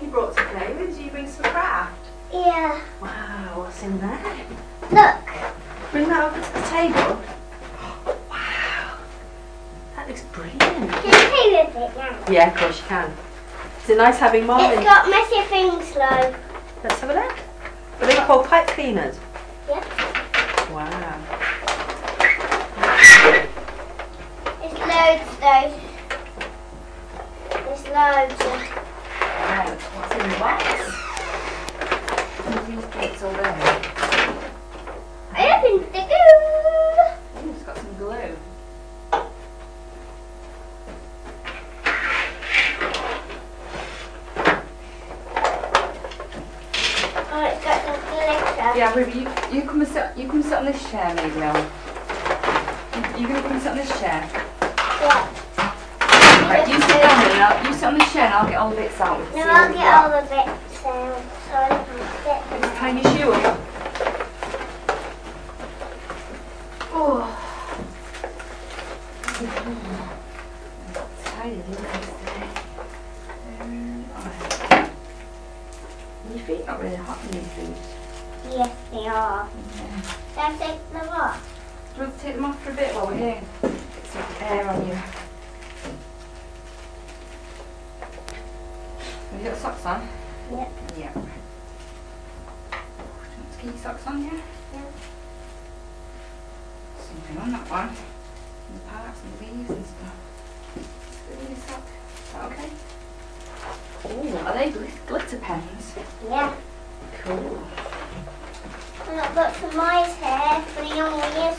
you brought to play with? Did you bring some craft? Yeah. Wow, what's in there? Look. Bring that over to the table. Wow, that looks brilliant. Can you play with it now? Yeah, of course you can. Is it nice having Mom It's in? got messy things though. Let's have a look. Are they called pipe cleaners? Yeah. Wow. It's loads though. There's loads. Right, what's in the box? These bits all there. I opened the glue. Ooh, it's got some glue. Oh, it's got some glitter. Yeah, Ruby, you come and sit. You come and sit on this chair, maybe. You gonna come and sit on this chair? Yeah. Right, you sit down there. You sit on this chair, and I'll get all the bits out. No, I'll get all the bits out. So I can get them. Hang your shoe up. Oh. Tired, isn't it, today? Your feet not really hot in these things. Yes, they are. Can I take them off? Do you want to take them off for a bit while we're here? Get some air on you. Have you got socks on? Yep. Yeah. Do you want to get your socks on, yeah? Yeah. Something on that one. The parts and the leaves and stuff. Give me your sock. Is that okay? Oh, are they glitter pens? Yeah. Cool. And I've got some mice here for the young ones.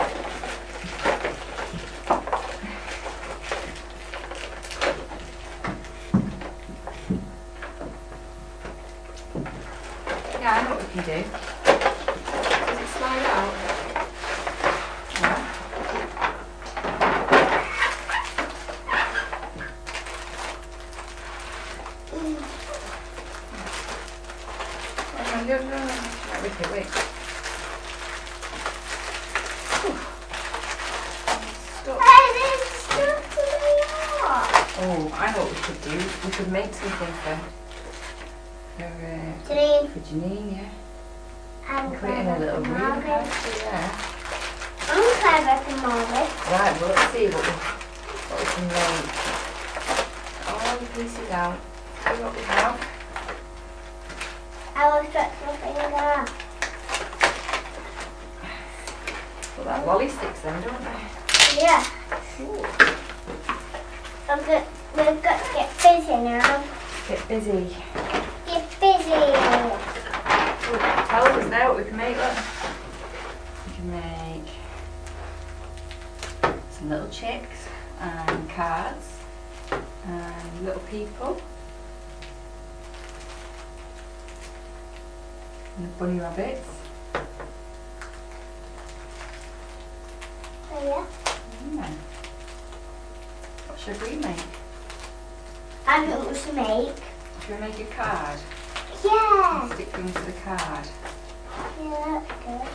Yeah, I know what we can do. Does it slide out? Yeah. No. Right, wait. Stop. Hey, there's stuff to the yard. Oh, I know what we could do. We could make something for Janine, Janine, yeah. I'm Put it in a clever little for room Marvin. there. I'm clever for Marvin. Right, well let's see what we can make. All the pieces out. See what we have. I will stretch my finger. Well, that lolly sticks then, don't they? Yeah. Ooh. We've got to get busy now. Get busy. Get busy. Tell us now what we can make. Look. We can make some little chicks and cards and little people and the bunny rabbits. Oh yeah. Yeah. What should we make? I know what to make. Should we make a card? Yeah. Stick things to the card. Yeah, that's good.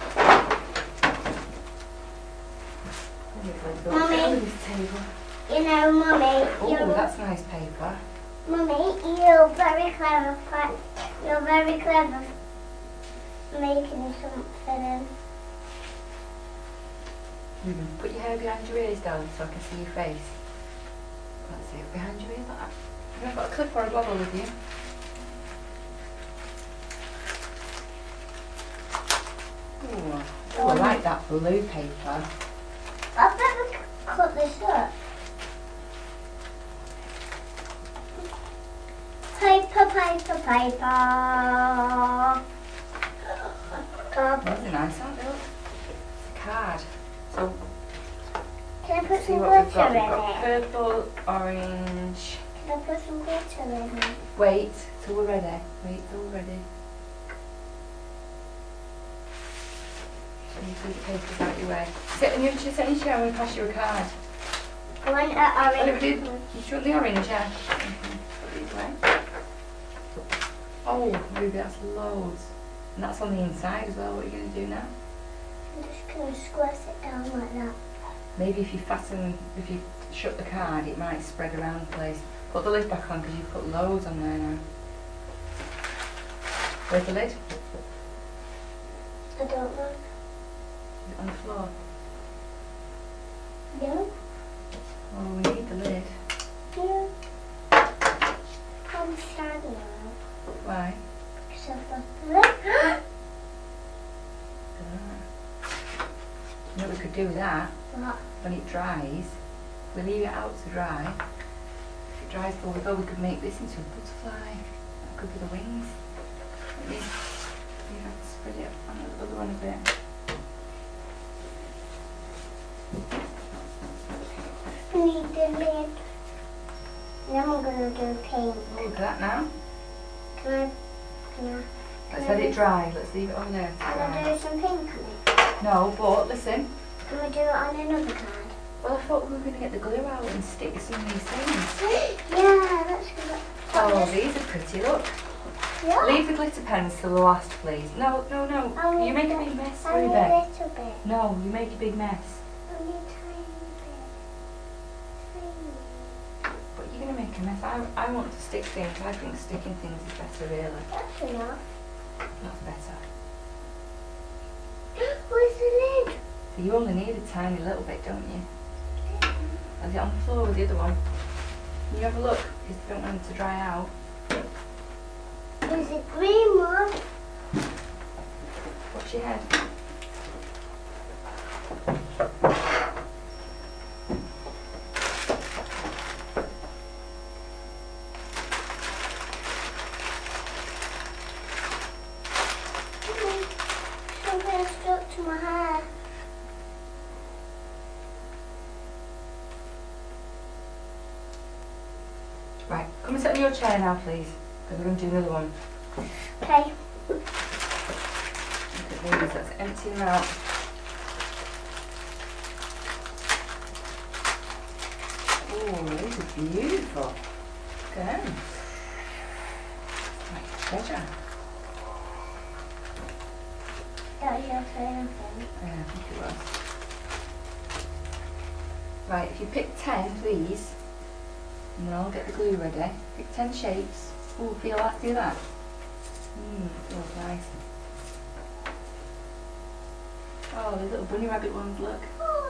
Mummy. Mummy. You know, Mummy, Oh, that's nice paper. Mummy, you're very clever. You're very clever making something. Put your hair behind your ears, darling, so I can see your face. That's it, behind your ears like that. Have you got a clip or a bobble with you? Ooh, I like that blue paper. I've never cut this up. Paper, paper, paper. These are nice, aren't they? Look. It's a card. So, Can I put see some what we've glitter got. in We've got it? purple, orange. Can I put some glitter in it? Wait till we're ready. Wait till we're ready. So you put the papers out your way. Sit in your chair and we'll pass you a card. I want an Oh, orange. you want the orange, yeah? Put these away. Oh, Ruby, that's loads. And that's on the inside as well. What are you going to do now? I'm just going to squash it down like that. Maybe if you shut the card, it might spread around the place. Put the lid back on because you've put loads on there now. Where's the lid? I don't know. Is it on the floor? No? Oh, we need the lid. No. I'm sad now. Why? Because I've got the lid. You know what we could do with that? What? When it dries, we leave it out to dry. If it dries before we go, we could make this into a butterfly. That could be the wings. Let me have to spread it on the other one a bit. I need the lid. Then I'm going to do pink. Oh, look at that now. Can Let's let it dry. Let's leave it on there to I dry. do some pink on it? No, but listen. Can we do it on another card? Well, I thought we were going to get the glue out and stick some of these things. Yeah, that's good. Oh, these are pretty. Look. Yeah. Leave the glitter pens till the last, please. No, no, no. You make a big mess, Only Ruby. a little bit. No, you make a big mess. Only a tiny bit. Tiny. But you're going to make a mess. I want to stick things. I think sticking things is better, really. That's enough. That's better. Where's the lid? So you only need a tiny little bit, don't you? Is it on the floor with the other one? Can you have a look? Because you don't want it to dry out. There's a green one. Watch your head. Something stuck to my hair. Right, come and sit on your chair now, please. Because we're going to do another one. Okay. Look at these, let's empty them out. Oh, these are beautiful. Look at them. Like treasure. That was your turn, I think. Yeah, I think it was. Right, if you pick 10, please, and then I'll get the glue ready. Pick 10 shapes. Oh, feel that? Do that? Feels nice. Oh, the little bunny rabbit ones, look.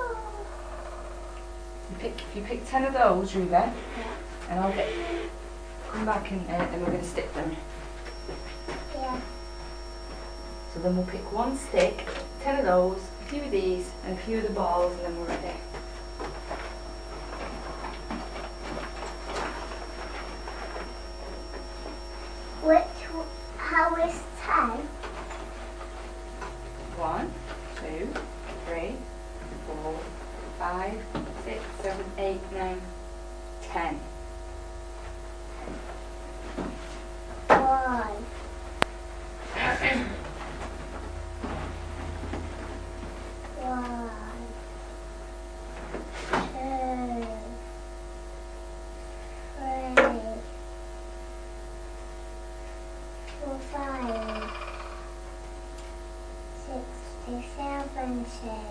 If you pick 10 of those, Ruby, and I'll come back and then we're going to stick them. Yeah. So then we'll pick one stick, 10 of those, a few of these, and a few of the balls, and then we're ready. How is 10? 1, 2, 3, 4, 5, 6, 7, 8, 9, 10. 1. 1. 2. 3. 4, 5. 6, 7,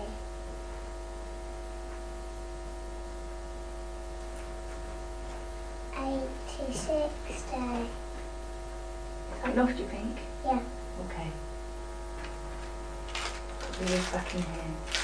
60. Enough, do you think? Yeah. Okay. Put the ears back in here.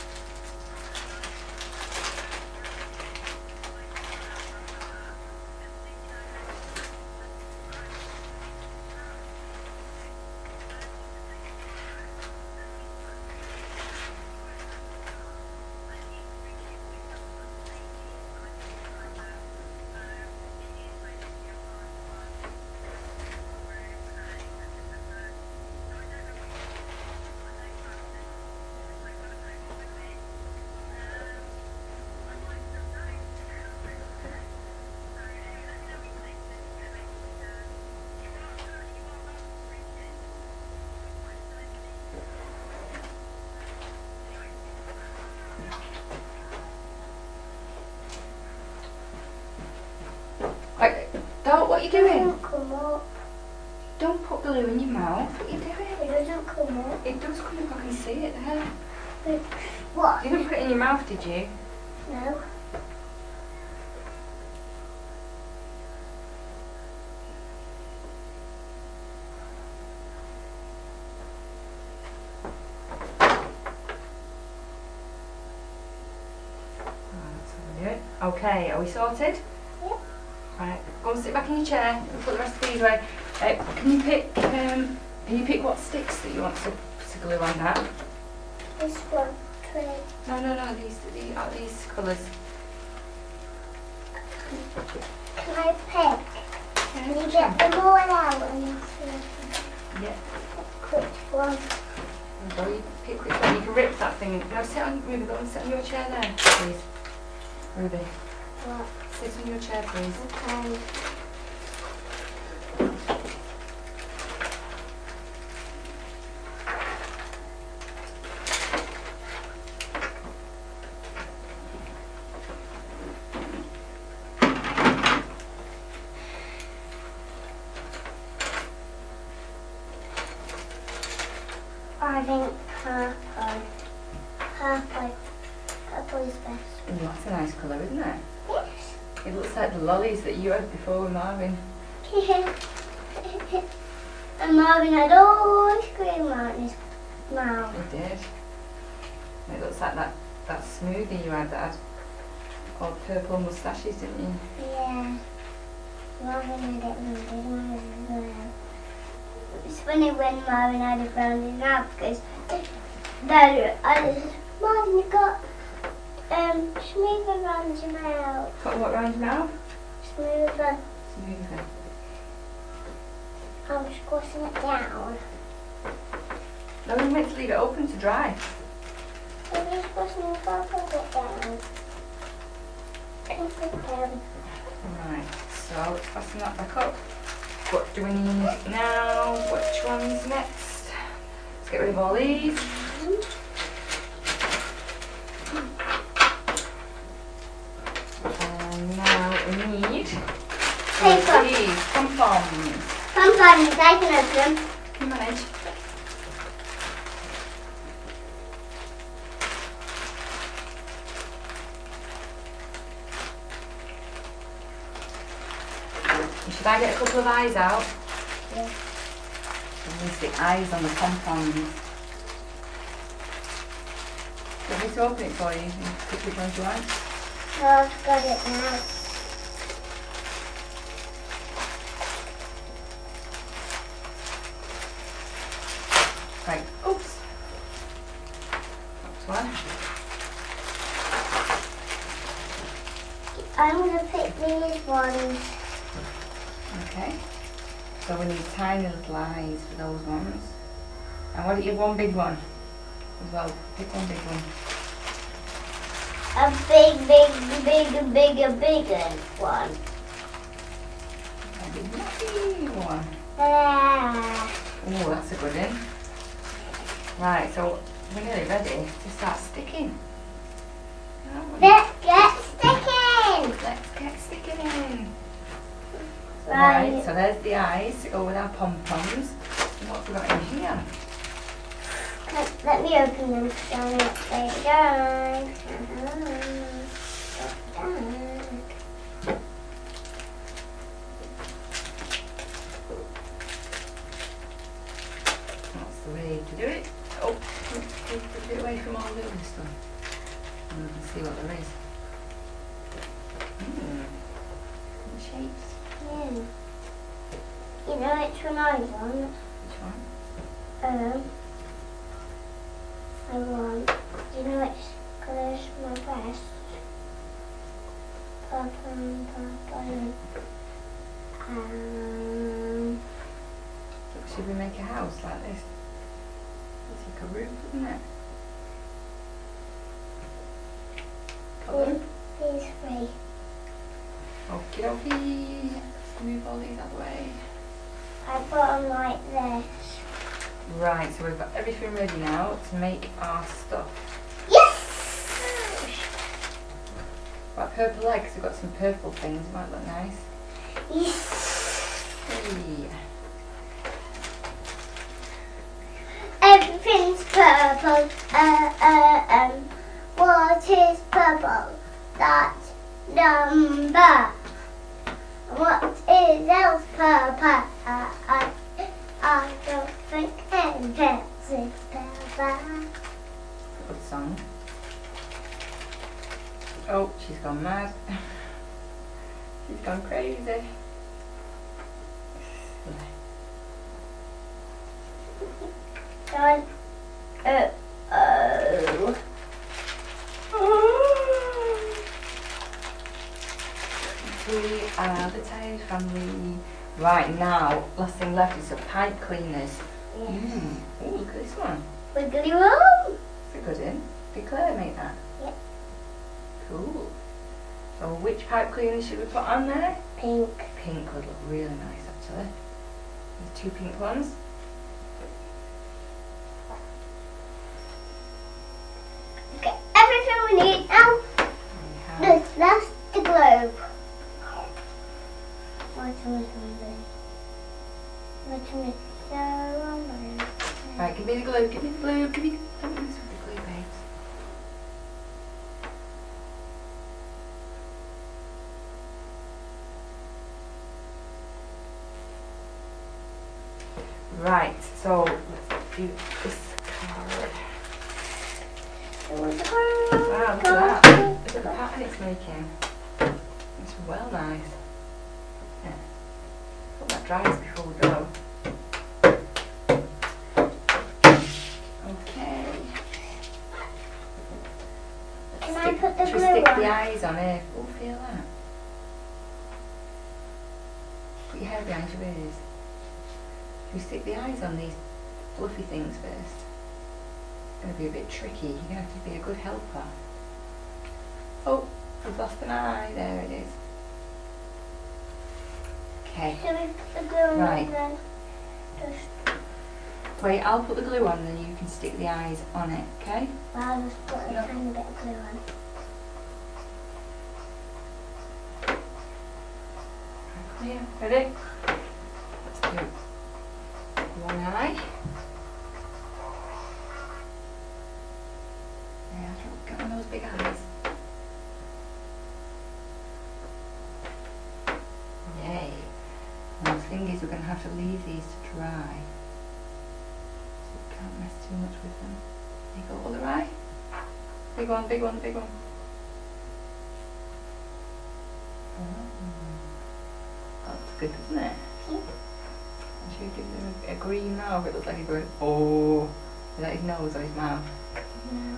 Right, Dot, what are you It doing? doesn't come up. Don't put glue in your mouth. What are you doing? It doesn't come up. It does come up, I can see it there. What? You didn't put it in your mouth, did you? No. Okay, are we sorted? Yep. Right, go and sit back in your chair and put the rest of these away. Can you pick what sticks that you want to glue on that? This one, 3. No, these colours. Can I pick? Can you get them all out and see Yeah. which one? Go, you pick which one. You can rip that thing. No, sit on, Ruby, go and sit on your chair there, please. Ruby, What? sit on your chair, please. Okay. I think purple is best. Oh, that's a nice colour, isn't it? Yes. It looks like the lollies that you had before with Marvin. And Marvin had ice cream on his mouth. He did. It looks like that smoothie you had that had all purple moustaches, didn't you? Yeah. Marvin had it round his mouth as well. It's funny when Marvin had it round his mouth because Marvin, you got smooth around your mouth. Got what round your mouth? Smooth. Smoother. I'm squashing it down. No, we meant to leave it open to dry. I'm just squashing the purple bit down. Put it down. Right, so let's fasten that back up. What do we need now? Which one's next? Let's get rid of all these. And now we need Paper. these pom-poms. Sometimes I can open them. Can you manage? Should I get a couple of eyes out? Yeah. I'm going to stick eyes on the pom-poms. Do you want me to open it for you and pick which ones you want? So I've got it now. Right, oops. That's one. I'm going to pick these ones. Okay. So we need tiny little eyes for those ones. And why don't you have one big one as well? Pick one big one. A big one. A big lucky one. There. Oh, that's a good one. Right, so we're nearly ready to start sticking. aren't we? Let's get sticking. Let's get sticking in. Right. So there's the eyes to go with our pom-poms. And what have we got in here? Let me open them so I'm not upside down. That's the way to do it. Oh, put it away from all the other stuff. And we can see what there is. Different shapes. Yeah. You know which one I want? Which one? I want. Do you know which colour is my best? Purple and purple. Should we make a house like this? It's like a roof, isn't it? Colour? These three. Okie dokie. Let's move all these out of the way. I put them like this. Right, so we've got everything ready now to make our stuff. Yes! Got purple legs, we've got some purple things, might look nice. Yes! Hey. Everything's purple. What is purple? That number. What is else purple? I don't think anything's purple. Good song. Oh, she's gone mad. She's gone crazy. Done. Oh. We are the Tired Family. Right now, last thing left is the pipe cleaners. Yeah. Oh, look at this one. Wiggly roll. It's a good one. Did Claire make that? Yep. Cool. So which pipe cleaners should we put on there? Pink. Pink would look really nice actually. There's 2 pink ones. Okay, everything we need now. We have That's the globe. Right, give me the glue, give me the glue, give me. Don't mess with the glue, babes. Right, so let's do this card. Wow, look at that. Look at the pattern it's making. It's well nice. Yeah. Hope that dries before we go. Okay. Can I put the Should we glue stick on? the eyes on here? Oh, feel that. Put your hair behind your ears. Should we stick the eyes on these fluffy things first? It's going to be a bit tricky. You're going to have to be a good helper. Oh, we've lost an eye. There it is. Okay. Should we put the glue on Right. and then just... Wait, I'll put the glue on and then you can stick the eyes on it, okay? Well, I'll just put a No. tiny bit of glue on. Yeah, ready? Let's do one eye. Yeah, get on those big eyes. Yay. And the thing is, we're going to have to leave these to dry. So we can't mess too much with them. There you go, other eye. Big one, big one, big one. That's good, isn't it? Yeah. I should give them a green now, it looks like he's going, oh. Is that his nose or his mouth? No.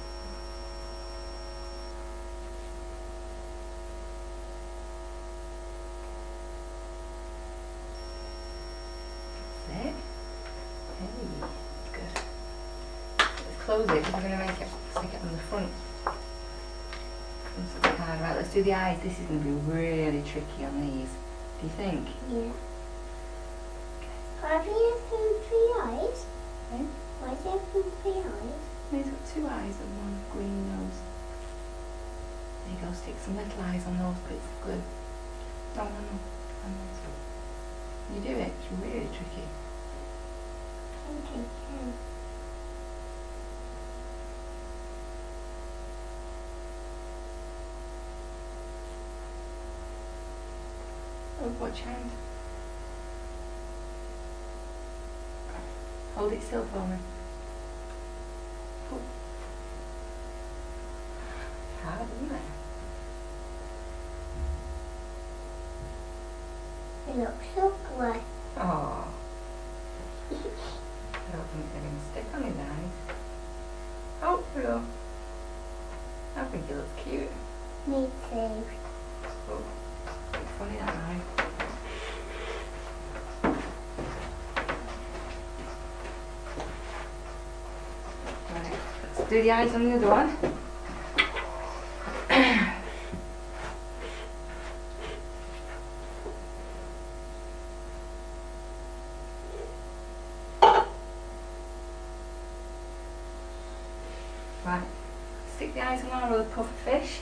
That's it. Hey, good. Let's close it because we're going to make it stick it on the front. Front of the card. Right, let's do the eyes. This is going to be really tricky on these. Do you think? Yeah. Have you seen 3 eyes? Eh? Why is there 3 eyes? He's got 2 eyes and 1 green nose. There you go, stick some little eyes on those bits of glue. No, no, no. On those. You do it, it's really tricky. Okay. Oh, watch your hand. Hold it still for me. Oh. Hard, isn't it? It looks so good. Oh. I don't think they're going to stick on his eyes. Oh, there we go. I think he looks cute. Me too. Oh, it's funny that eye. Right, let's do the eyes on the other one. Right, stick the eyes on our other puffer fish.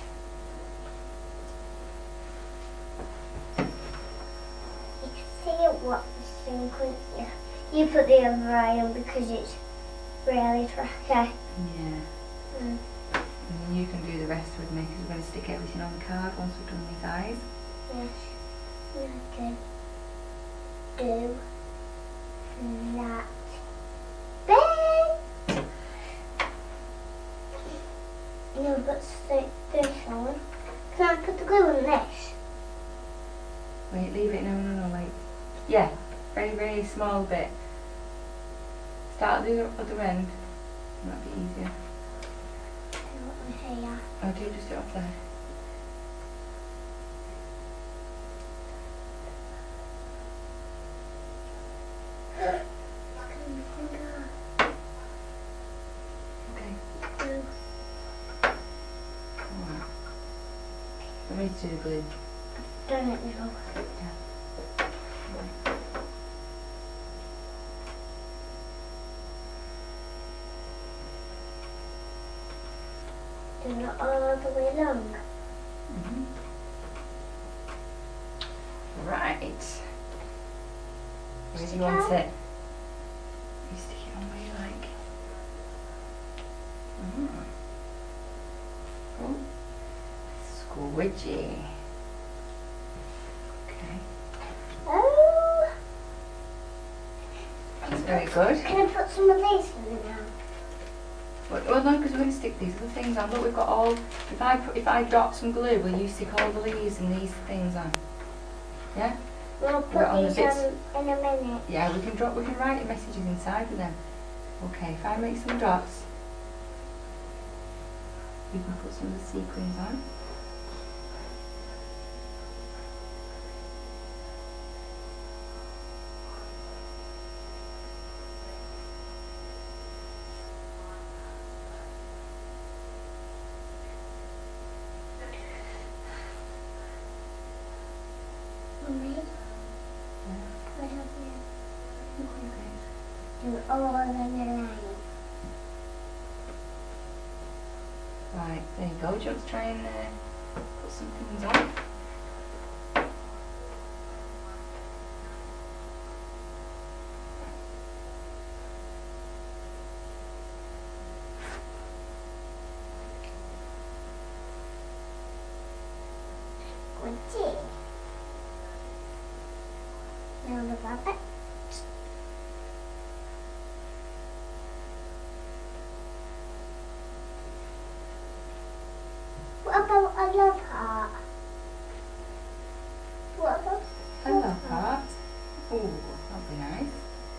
You can see it what this thing, couldn't you? You put the other eye on because it's really tricky. Yeah. Mm. And then you can do the rest with me because we're going to stick everything on the card once we've done these eyes. Yes. I can do that. Bang! No, but this on. Can I put the glue on this? Wait, leave it. No, wait. Yeah, very small bit. Start at the other end. That'll be easier. Here. Oh, do you just do it off there? Okay. Alright. Let me do the glue. Done it now. Do it all the way along. Right. Where do Stick you want out. it? You stick it on where you like. Oh. Squidgy. Okay. Oh! That's very good. Can I put some of these in it now? Well, no, because we're going to stick these other things on. Look, we've got all. If I drop some glue, will you stick all the leaves and these things on? Yeah. We'll We're on put the these bits. on in a minute. Yeah, we can write messages inside of them. Okay, if I make some dots, we can put some of the sequins on. Mummy, Yeah. what have you? Okay. Do all in a line. Right, there you go. Do you want to try and put some things on? Good tea. Now the rabbit. What about a love heart? What about I love that. Ooh, that'll be nice.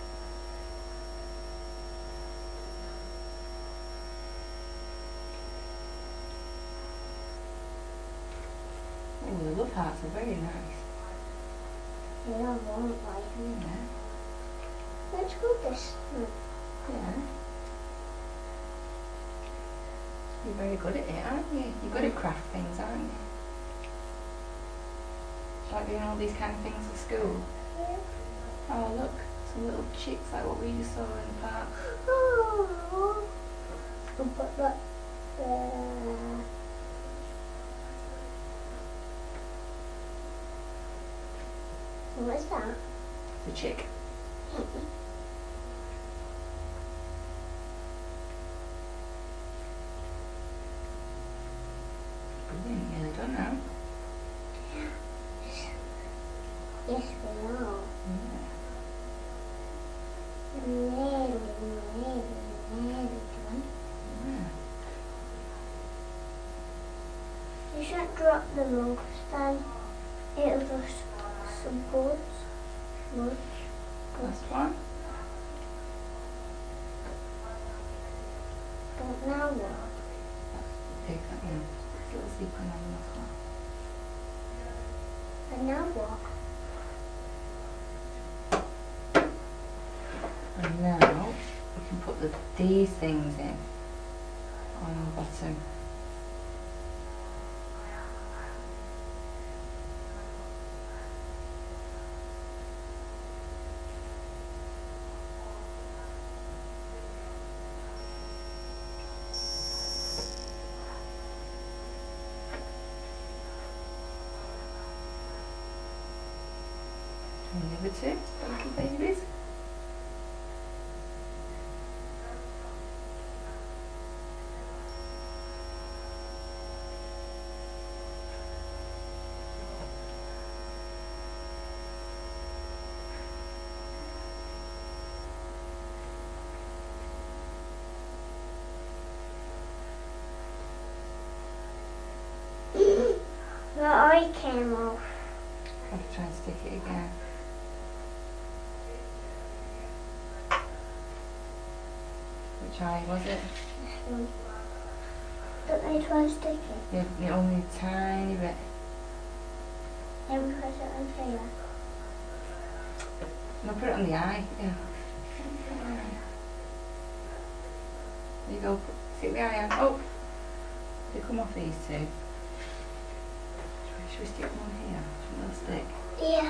Oh, the love hearts are very nice. You don't want one. Yeah. Let's go this one. Yeah. You're very good at it, aren't you? You're good at craft things, aren't you? Like doing all these kind of things at school. Yeah. Oh, look, some little chicks like what we just saw in the park. Oh. But look. What's that? The chick. Brilliant, nearly done now. Yes, we know. Yeah. Nearly done. Yeah. You shouldn't drop the loaves then. It'll just support. Last one. But now what? Take that one. Little sequin on the last one. And now what? And now we can put these things in on the bottom. And the other two little babies. eye came off. Have to try and stick it again. Which eye was it? Don't they try and stick it? You only a tiny bit. Then we put it on here. No, put it on the eye. Yeah. There you go. Stick the eye on. Oh! They come off these two. Should we stick one here? Should they'll stick? Yeah.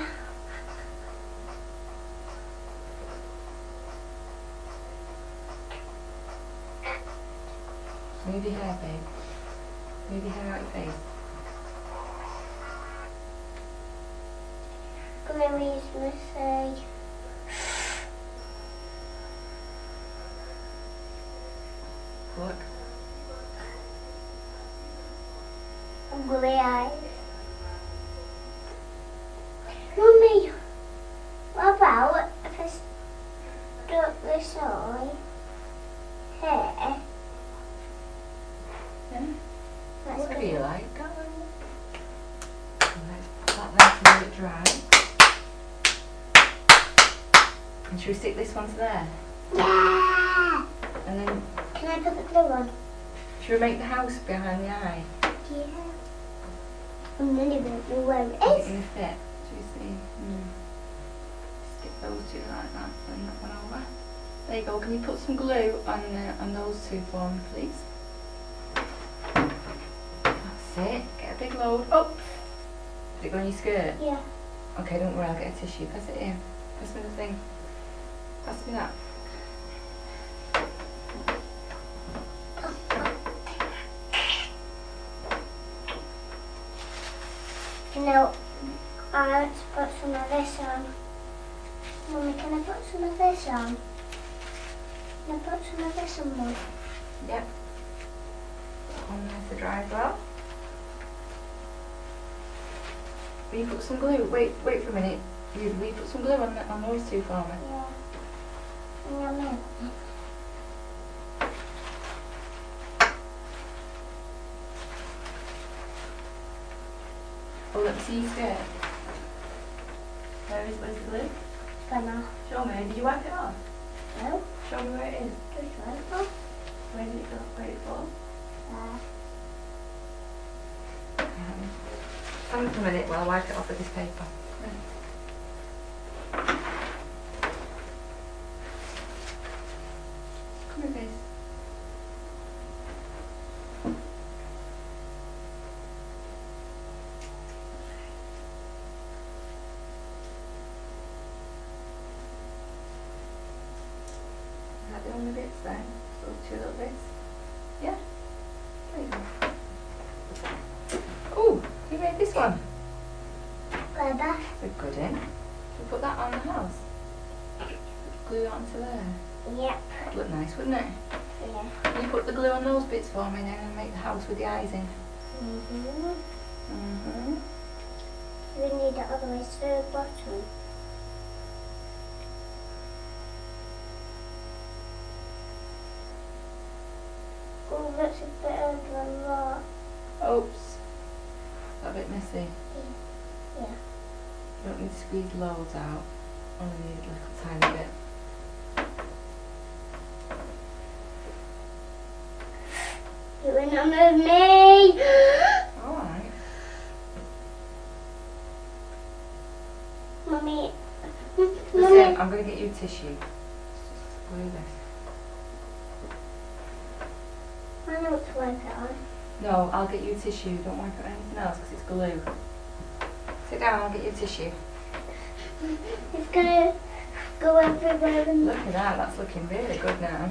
Move your hair, babe. Move your hair out your face. Gluey's missing. Look. Gluey eyes. Mummy, what about if I stuck this eye here? Yeah. That's Whatever good. you like, darling. Let's put that there to let it dry. And should we stick this one to there? Yeah. And then, Can I put the glue on? should we make the house behind the eye? Yeah. I'm really don't know where it Is it is. going to fit? Do you see? Stick those two like that, and that one over. There you go. Can you put some glue on those two for me, please? That's it. Get a big load. Oh! Did it go on your skirt? Yeah. Okay, don't worry. I'll get a tissue. Pass it here. Pass me the thing. Pass me that. You know, I want to put some of this on. Mummy, can I put some of this on? Can I put some of this on, Mum? Yep. On there to dry as well. Will you put some glue? Wait for a minute. Will you put some glue on those two for me? Yeah. Yeah, Mum. Oh, let me see your skirt. Where's the glue? Gonna. Show me. Did you wipe it off? No. Show me where it is. Just one. Where did it go? Where did it fall? Hang for a minute while I wipe it off with this paper. Come here, face. Is that the only bits then? Those two little bits? Yeah? There you go. Oh, you made this one. Clever. That's a good in. Should we put that on the house? Glue it onto there. Yep. That'd look nice, wouldn't it? Yeah. Can you put the glue on those bits for me then and make the house with the eyes in? We need it all the way to the bottom. Oh, that's a bit of a lot. Oops. That a bit messy. Yeah. You don't need to squeeze loads out. Only need a little tiny bit. You will not move me! Alright. Mummy. Listen, Mummy. I'm going to get you tissue. Just glue this. I know what to wipe it on. No, I'll get you tissue. Don't wipe it on anything else because it's glue. Sit down, I'll get you tissue. It's gonna go everywhere and Look at that, that's looking really good now.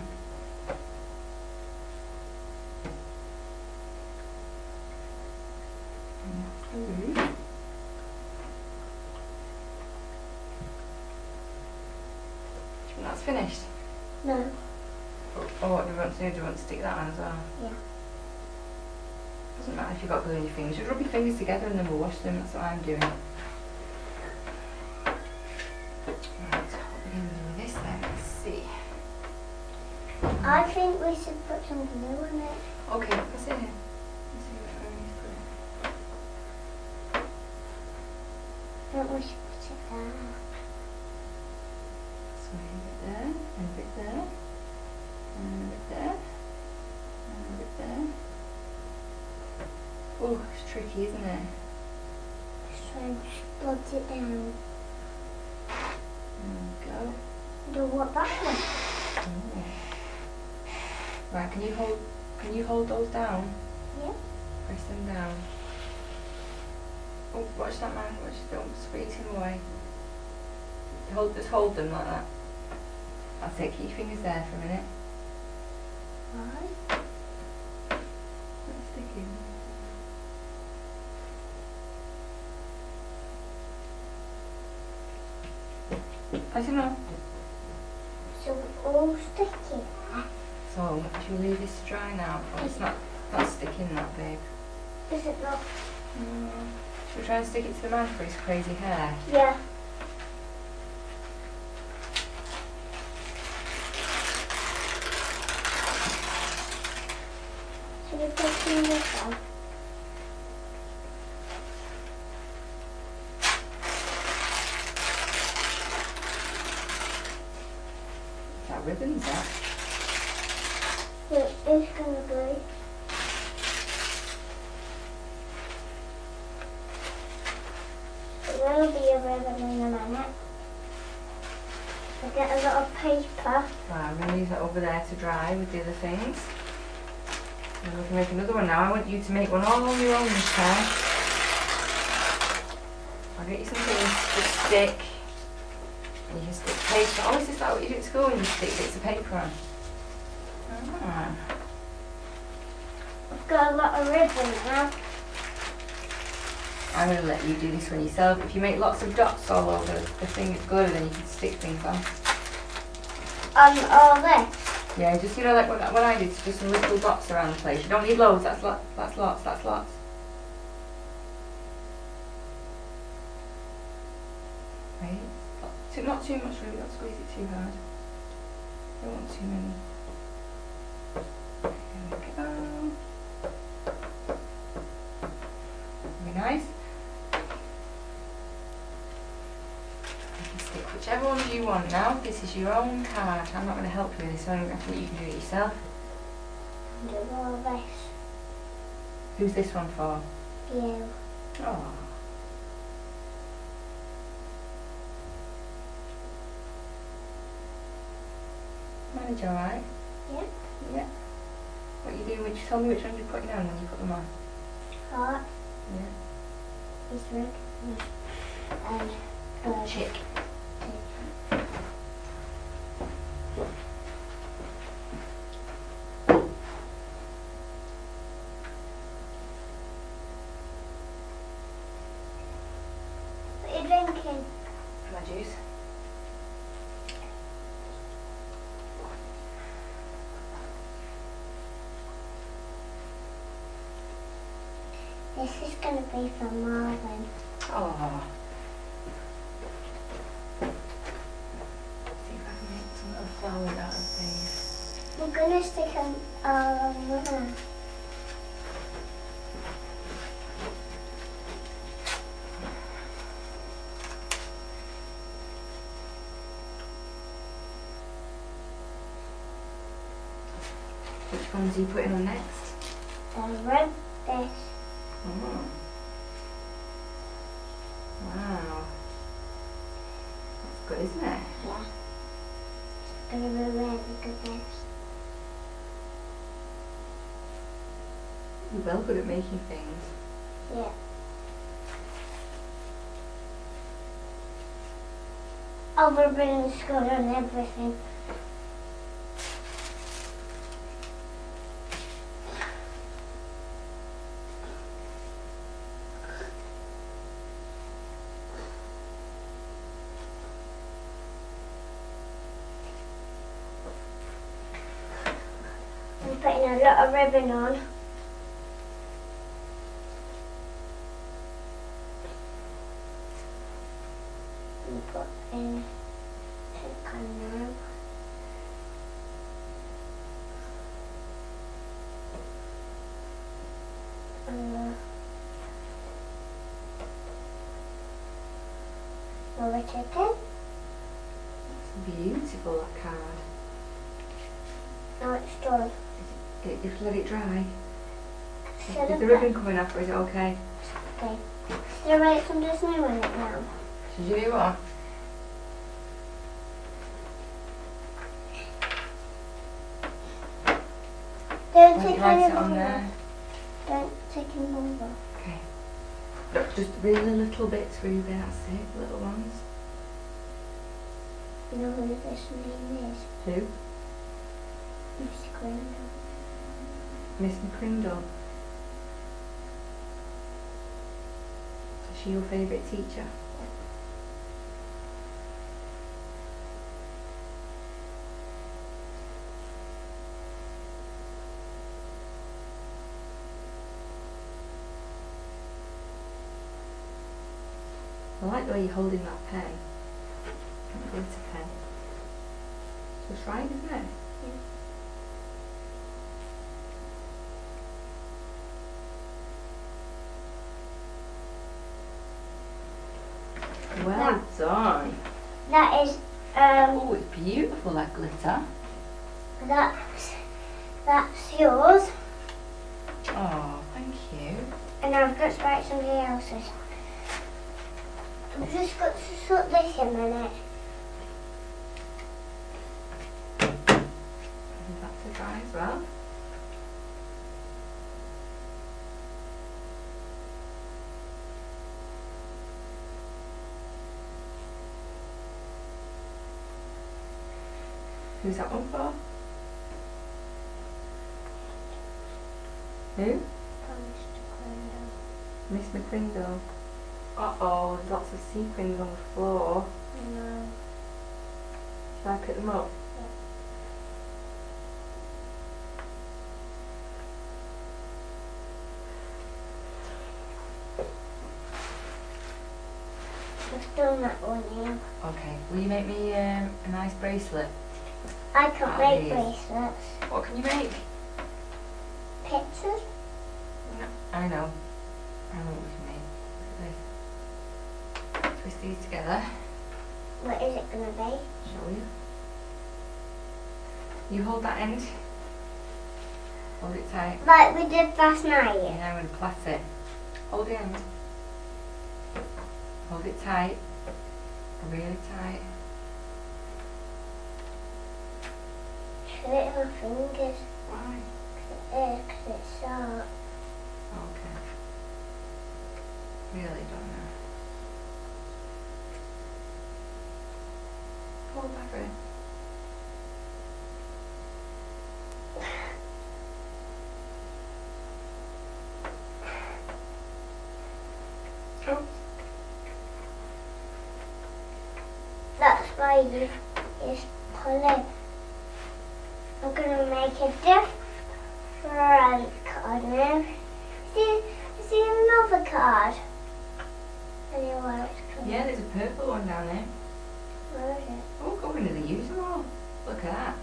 That's finished. no. Or what do you want to do? Do you want to stick that on as well? Yeah. Doesn't matter if you've got glue in your fingers. Just rub your fingers together and then we'll wash them. That's what I'm doing. Right, what we're going to do with this then? Let's see. I think we should put some glue on it. Okay, let's see here. Let's see where we need to put it. So a bit there, and a bit there, and a bit there, and a bit there. Oh, it's tricky, isn't it? Just try and spot it down. There we go. Do what that one? Oh. Right, can you hold those down? Yeah. Press them down. Oh, watch that, man. Watch, don't squeeze him away. Just hold them like that. That's it. Keep your fingers there for a minute. Right. Let's stick in. As you know. So it's all sticky. So, should we leave this to dry now? Oh, it's not sticking that, babe. Is it not? No. Should we try and stick it to the man for his crazy hair? Yeah. Should we put in this on? Is that ribbons, that? It is going to be. It will be a ribbon in a minute. I get a lot of paper. Right, I'm going to leave that over there to dry with the other things. And we can make another one now. I want you to make one all on your own this time. I'll get you something to stick. And you can stick paper. Oh, is this like what you do at school when you stick bits of paper on? Ah. I've got a lot of ribbon now. I'm going to let you do this one yourself. If you make lots of dots all over the thing it's glue, then you can stick things on. All this. Yeah, just, you know, like what I did, just some little dots around the place. You don't need loads, that's lots. Right, not too much really, don't squeeze it too hard. Don't want too many. There we go. Very nice. You can stick whichever ones you want now. This is your own card. I'm not going to help you with this one. I think you can do it yourself. And do all this. Who's this one for? You. Oh. Manage alright? Yeah. Yeah. What you do? Tell me which ones you're putting on when you put them on. Heart. Yeah. This rig. And Chick. What are you drinking? My juice. This is going to be for Marvin. Oh. See if I can make some little flowers out of these. I'm going to stick them all on there. Which ones are you putting on next? Red, this. Oh. Wow. That's good, isn't it? Yeah. It's going to be really good this. You're well good at making things. Yeah. I'll be bringing the school and everything. I'm putting a lot of ribbon on. And put in pink on now. Another chicken. Beautiful, that card. No, it's done. Just let it dry. Should Is the ribbon coming off or is it okay? Okay. Should I write some Disney on it now? Should you do what? Don't Why take write any it on longer. there? Don't take any longer. Okay. Look, just really little bits, Ruby, that's it, little ones. You know who this name is? Who? Miss Grindle. Miss McCrindle. Is she your favourite teacher? I like the way you're holding that pen. That glitter pen. It's just right, isn't it? Well done. That is, Oh, it's beautiful, that glitter. that's yours. Oh, thank you. And I've got to write somebody else's. I've just got to sort this in a minute. And that's to dry as well. Who's that one for? Who? Miss McCrindle. Uh-oh, there's lots of sequins on the floor. No. Shall I pick them up? I've done that one now. Okay, will you make me a nice bracelet? I can't Oh, make yes. bracelets. What can you make? Pictures? I know. I know what we can make. Look at this. Twist these together. What is it going to be? Shall we? You hold that end. Hold it tight. Like we did last night. Yeah, I'm going to plait it. Hold the end. Hold it tight. Really tight. Should it have fingers? Why? Because it's sharp. Okay. Really don't know. Pull back a bit. Oh. That's why you just pull it. I'm going to make a different card now. See another card? Anyway, it's coming. Yeah, there's a purple one down there. Where is it? Oh, go into the use them all. Look at that.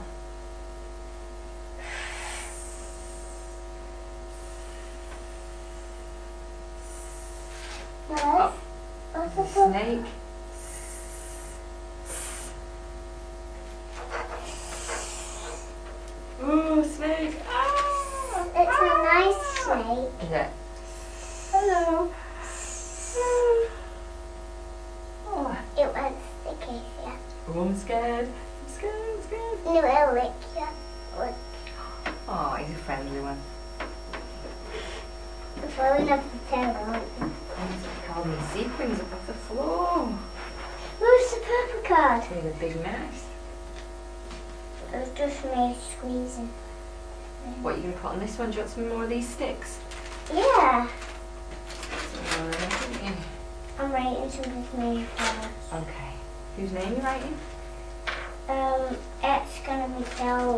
Where's? What's the There's a purple? snake. Ooh, snake. Ah! It's a nice snake. Is it? Hello. Oh, It went sticky, yeah. oh, I'm scared. I'm scared. I'm scared. No, it'll lick you. Look, Oh, he's a friendly one. you're falling off the tail, aren't you? All these sequins up off the floor. Where's the purple card? It's made a big mess. It was just me squeezing. What are you going to put on this one? Do you want some more of these sticks? Yeah. Some more of them, don't you? I'm writing somebody's name first. Okay. Whose name are you writing? It's gonna be spelled,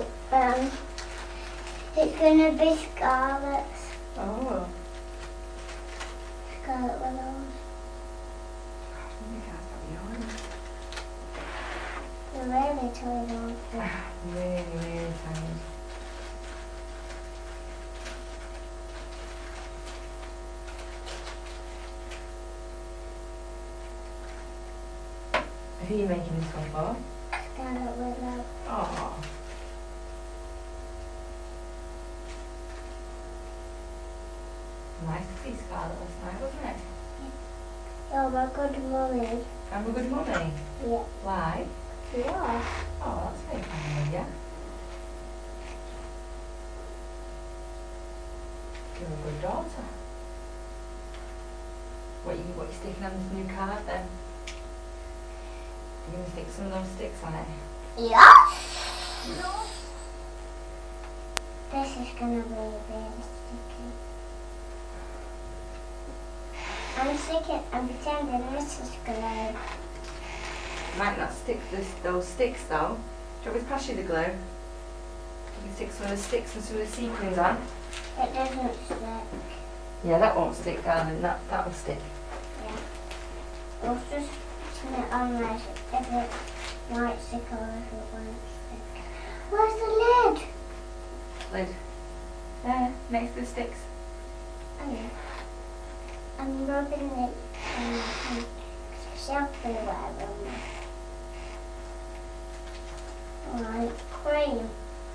it's gonna be Scarlet's. Oh. Scarlet Willows. You can't stop yawning. They're really tiny ones. Really, really tiny. Who are you making this one for? Scarlet see Scarlett last night, wasn't it? You're my good mummy. I'm a good mummy. Yeah. Why? You are. Oh, that's very kind of you. You're a good daughter. What you sticking on this new card then? You're going to stick some of those sticks on it? Yeah. No. This is gonna be really sticky. I'm sticking. I'm pretending this is glue. Might not stick those sticks though. Do you want me to pass you the glue? You can stick some of the sticks and some of the sequins on. It doesn't stick. Yeah, that won't stick, darling. That'll stick. Yeah. We'll just put it on there if it might stick or if it won't stick. Where's the lid? Lid. There, next to the sticks. Oh yeah. I'm rubbing it on my hand. It's everywhere on me. Alright, cream.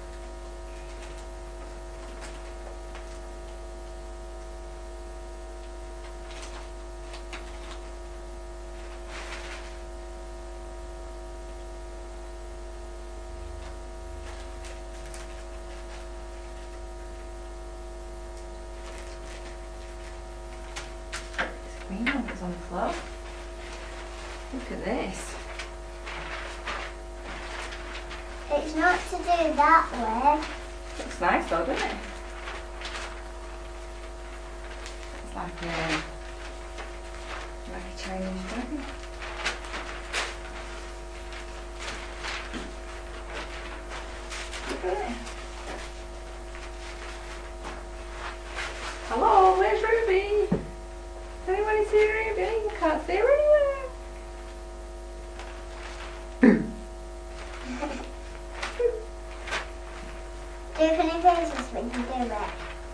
Green one was on the floor. Look at this. It's not to do that way. Looks nice though, doesn't it? It's like a Chinese dragon. Look at it. Hello, where's Ruby? Does anybody see Ruby? You can't see her anywhere. Do funny faces when you do it.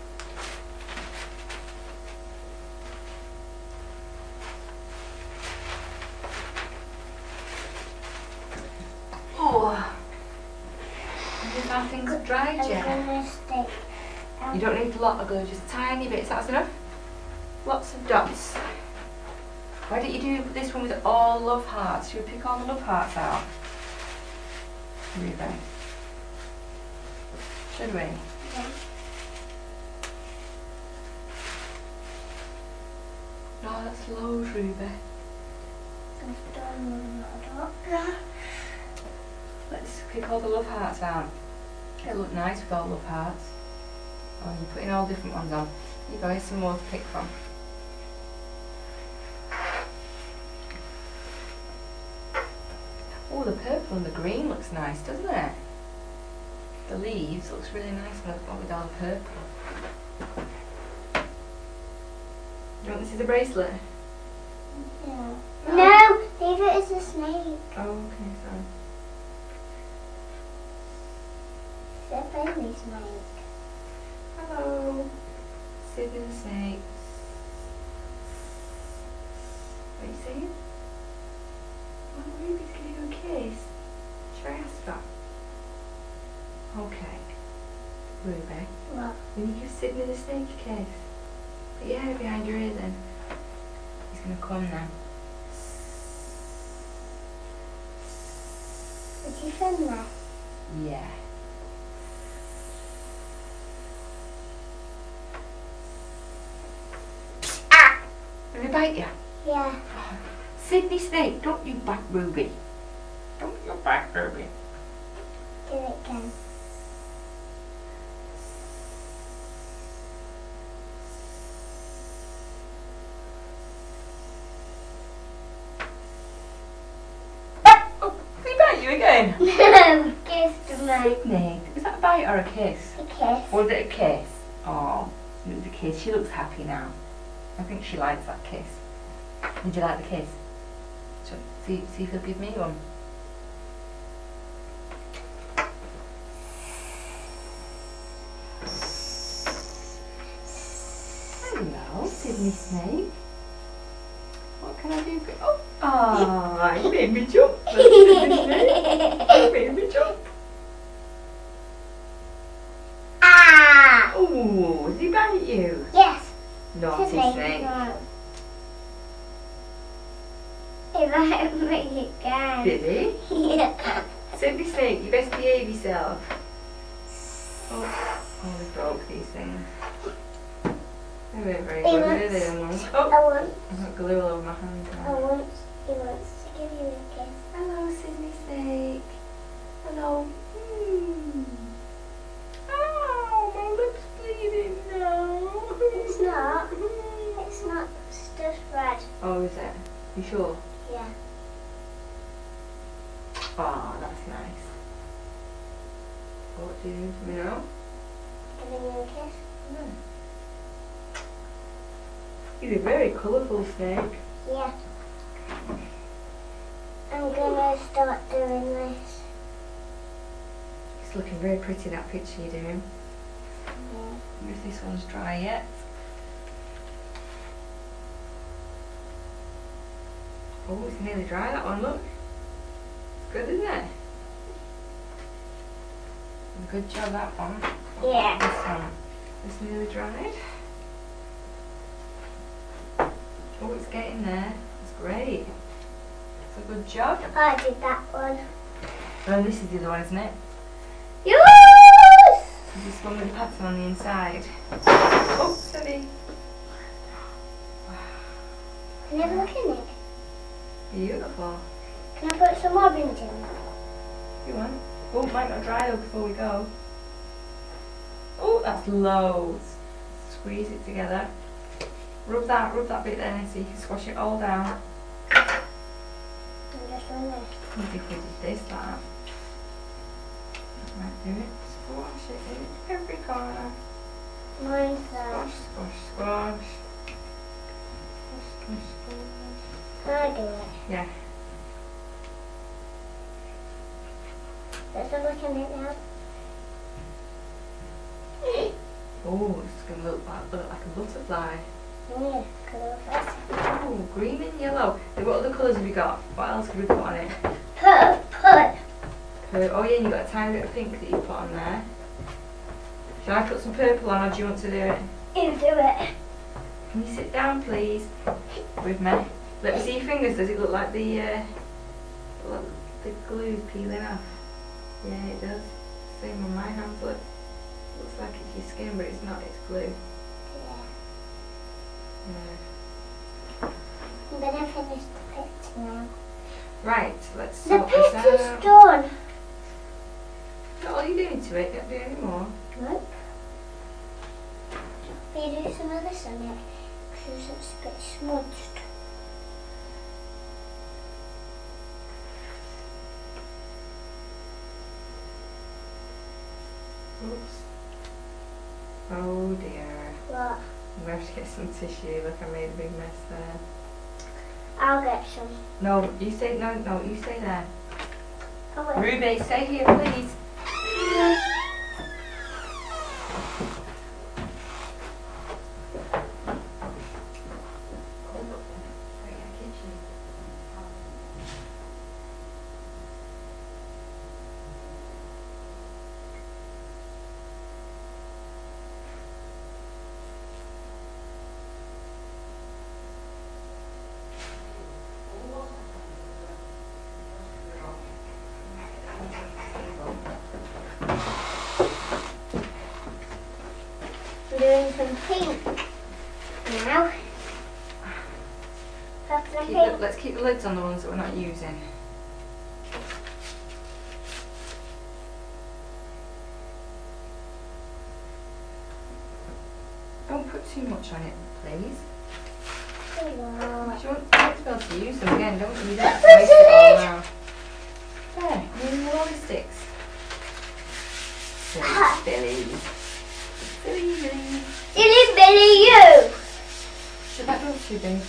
Oh, I our things are dried I'm yet. gonna stick. You don't need a lot of glue, just tiny bits, that's enough. Lots of dots. Why don't you do this one with all love hearts? Should we pick all the love hearts out? Ruby. Should we? Yeah. No, that's loads, Ruby. I've done a lot. Let's pick all the love hearts out. It'll look nice with all love hearts. Oh, you're putting all different ones on. You guys some more to pick from. Oh, the purple and the green looks nice, doesn't it? The leaves looks really nice with all the purple. Do you want this as a bracelet? Yeah. No, leave it as a snake. Oh, okay, sorry. It's a baby snake. Hello. Sydney the snake. What are you saying? Oh, Ruby's giving you a kiss. Should I ask that? Okay. Ruby, What? when you give Sydney the snake a kiss, put your hair behind your ear then. He's going to come now. Did you film that? Yeah. Ah! Did he bite you? Yeah. Sydney Snake, don't you bite Ruby. Don't you bite Ruby. Do it again. Oh, did he bite you again? No, kiss me. Sydney, is that a bite or a kiss? A kiss. Was it a kiss? Oh, it was a kiss. She looks happy now. I think she likes that kiss. Did you like the kiss? See if he'll give me one. Hello, Sydney Snake. What can I do for you? Oh, you made me jump. Sydney Snake. You made me jump. Ah! Oh, did he bite you? Yes. Naughty Sydney. like me again. Did he? Yeah. Soapy Snake, you best behave yourself. Oh, we broke these things. They weren't very good, were they, Mum? I Oh, want, I've got glue all over my hand I now. want, he wants to give you a kiss. Hello, Sydney Snake. Hello. Oh, my lip's bleeding now. It's not. It's not. It's just red. Oh, is it? You sure? Yeah. Oh, that's nice. What do you know? Giving you a kiss. He's a very colourful snake. Yeah. I'm gonna start doing this. It's looking very pretty, that picture you're doing. Yeah. I wonder if this one's dry yet. Oh, it's nearly dry, that one, look. It's good, isn't it? Good job, that one. Yeah. This one. It's nearly dried. Oh, it's getting there. That's great. It's a good job. I did that one. And this is the other one, isn't it? Yes! This is one with the pattern on the inside. Oh, steady. Can I have a look in it? Beautiful. Can I put some orange in? You want? Oh, might not dry though before we go. Oh, that's loads. Squeeze it together. Rub that bit there so you can squash it all down. And just run this. As if we did this, that. Might do it. Squash it in every corner. Mine's Squash, squash, squash. Squash, squash. Can I do it? Yeah. Let's have a look in it now. Oh, it's going to look like a butterfly. Yeah, colour first. Oh, green and yellow. What other colours have you got? What else could we put on it? Purple. Oh yeah, you've got a tiny bit of pink that you put on there. Shall I put some purple on or do you want to do it? You do it. Can you sit down please? With me. Let me see your fingers. Does it look like the glue's peeling off? Yeah, it does. Same on my hands, look. Looks like it's your skin, but it's not, it's glue. Yeah. I'm gonna finish the picture now. Right, let's The sort this picture's out. done. Is that all you're doing to it? Don't do any more. Nope. Will you do some of this on it? Because it's a bit smudged. Oops. Oh dear. What? I'm going to have to get some tissue. Look, I made a big mess there. I'll get some. No, you stay. No, you stay there. Oh, wait. Ruby, stay here, please. I'm doing some pink now. Have some pink. Let's keep the lids on the ones that we're not using. Don't put too much on it, please. Hello. You want to be able to use them again, don't you? You don't have to waste it all now. There, use the roller sticks. Silly. Silly Billy, you! Should that go too big?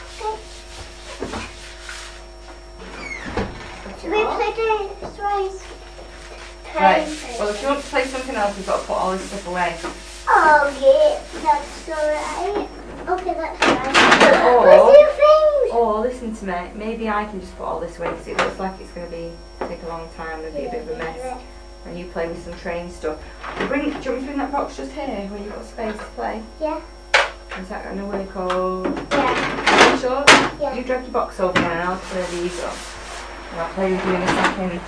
Should we play this race? Right, well if you want to play something else, we've got to put all this stuff away. Oh yeah, that's alright. Okay, that's fine. Or- What's your things? Or listen to me, maybe I can just put all this away because it looks like it's going to take a long time and be a bit of a mess. And you play with some train stuff. Do you want me to bring that box just here where you've got space to play? Yeah. Is that going to work or? Yeah. sure? Yeah. You drag your box over there and I'll clear these up. And I'll play with you in a second.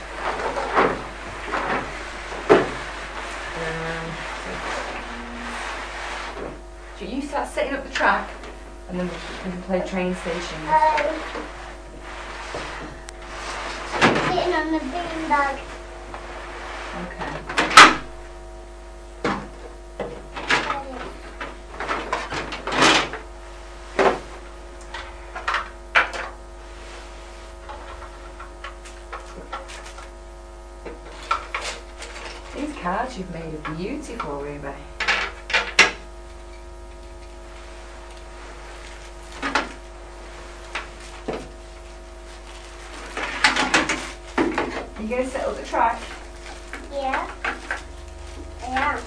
So you start setting up the track and then we can play train station. Sitting on the beanbag. Okay. These cards you've made are beautiful, Ruby. Are you going to set up the track? Yeah. Yeah.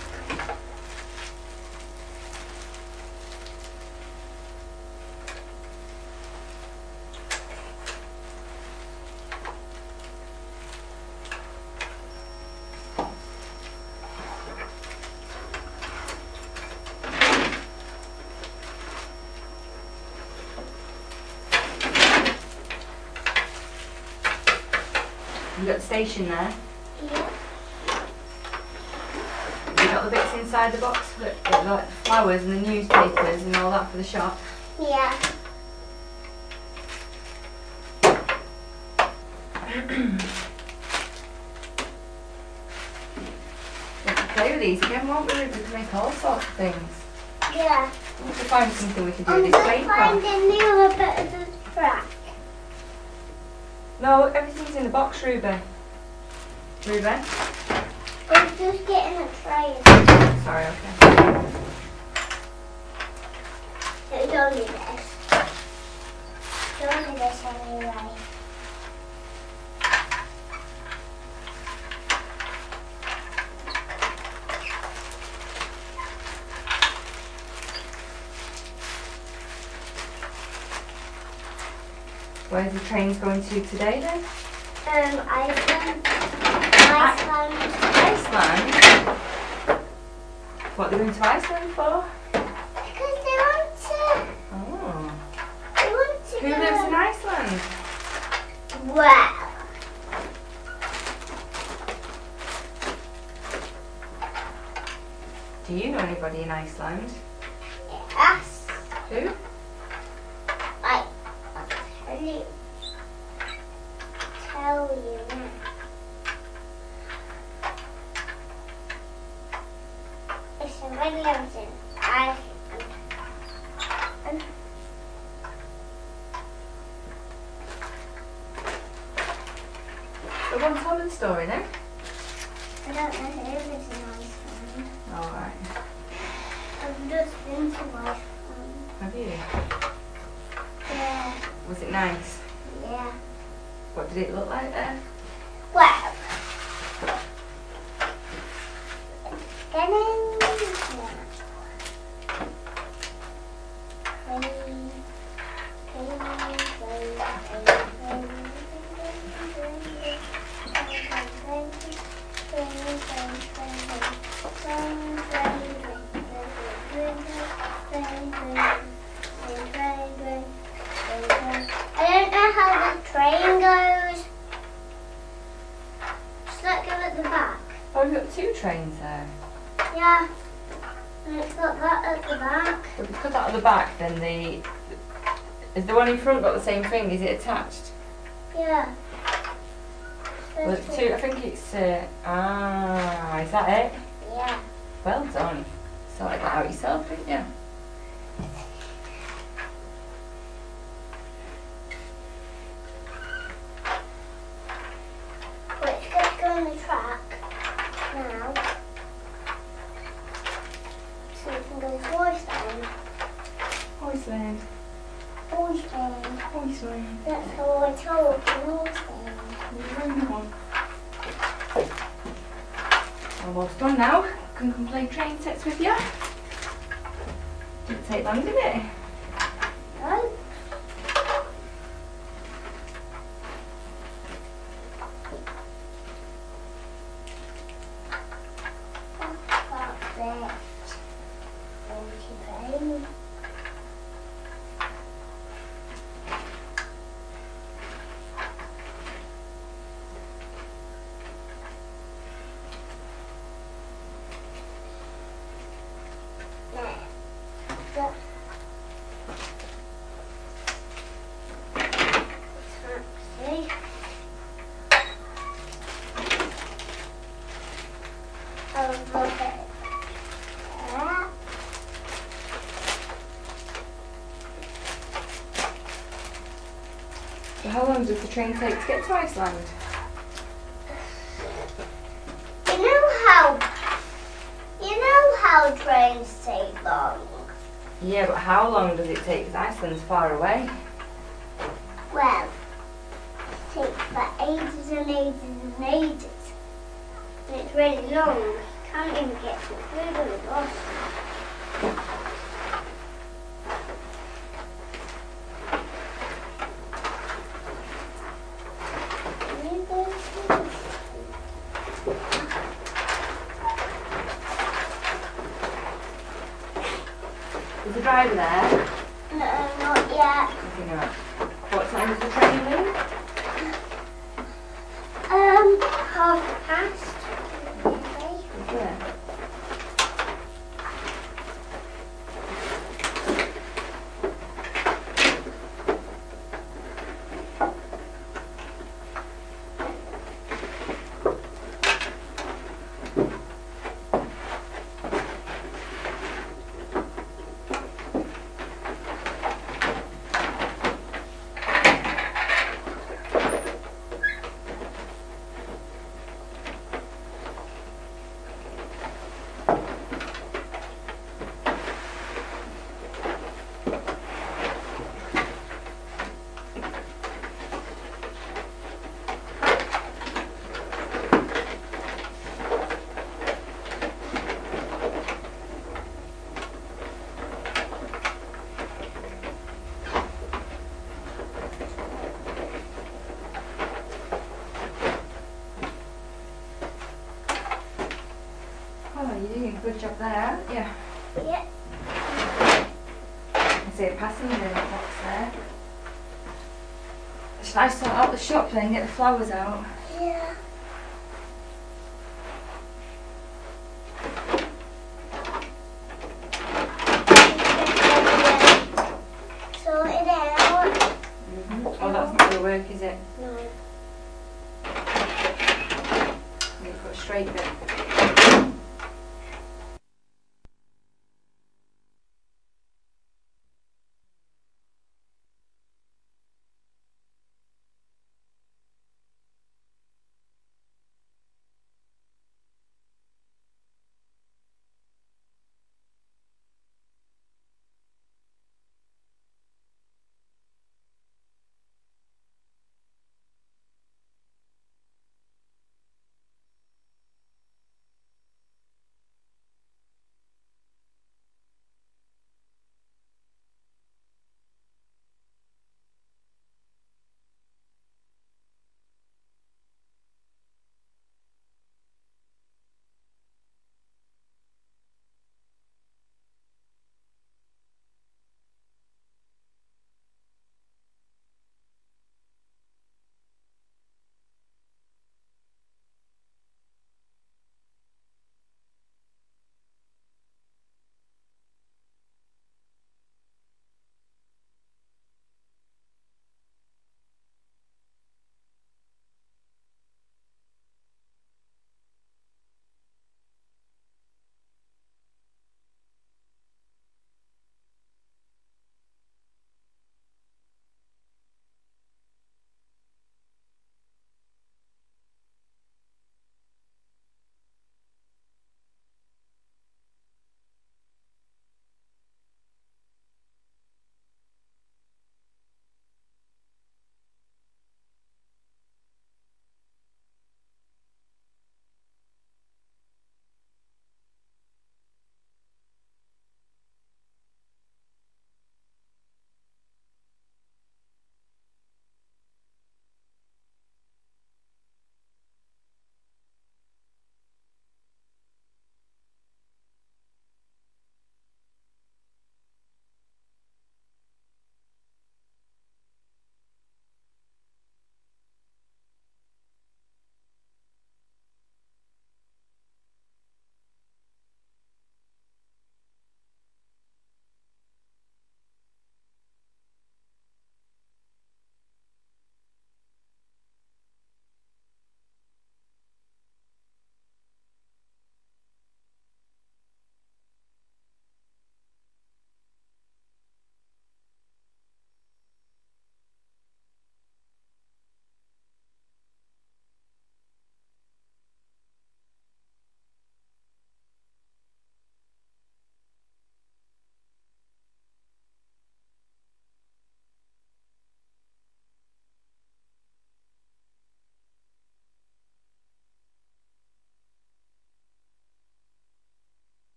You got the station there. Yeah. You got the bits inside the box, like the flowers and the newspapers and all that for the shop. Yeah. We can play with these again, won't we? We can make all sorts of things. Yeah. We can find something we can do I'm with just this paper. finding the other bit of the track. No, everything's in the box, Ruby. Ruby? I'm just getting a tray. Sorry, okay. It's only this. It's only this anyway. Where's the trains going to today then? Iceland. Iceland? What, they're going to Iceland for? Because they want to. Oh. They want to Who go. lives in Iceland? Well. Do you know anybody in Iceland? Yes. Who? I'll tell you now. If somebody lives in Iceland. So go on, tell me the story then. I don't know who lives in Iceland. Alright. I've just been to Iceland. Have you? Yeah. Was it nice? Yeah. What did it look like there? Well. Then in I don't know how the train goes. Just let go at the back. Oh, we've got two trains there. Yeah. And it's got that at the back. But if you put that at the back, then has the one in front got the same thing? Is it attached? Yeah. Well, it's two. I think it's. Is that it? Yeah. Well done. Sorted that out yourself, didn't you? Let's just go on the track now. So we can go to Iceland. Iceland. Iceland. Iceland. That's how I told you, Iceland. Almost done now. Can come play train sets with you. Didn't take long, did it? No. That's it. Train. does the train take to get to Iceland? You know how trains take long? Yeah, but how long does it take? Because Iceland's far away. Well, it takes for ages and ages and ages. And it's really long. You can't even get to food on the bus. Is the driver there? No, not yet. Okay, no. What time does the train leave? 1:30. Is there? Oh, you're doing a good job there, aren't you? Yeah. I see a passenger box there. Should I sort out the shop then and get the flowers out? Yeah. Sort it out. Oh, that's not going to work, is it? No. You put a straight bit.